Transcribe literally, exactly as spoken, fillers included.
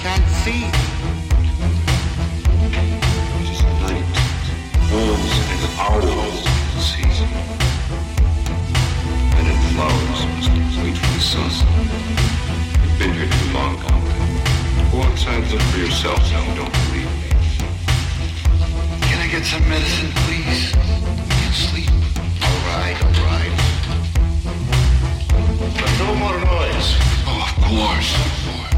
can't see. Just night, wolves and owls season. Men and flowers must wait for the sun. You've been here too long, comrade. Go outside and look for yourself now, don't believe me. Can I get some medicine, please? I can't sleep. All right, all right. But no more noise. Oh, of course, of course.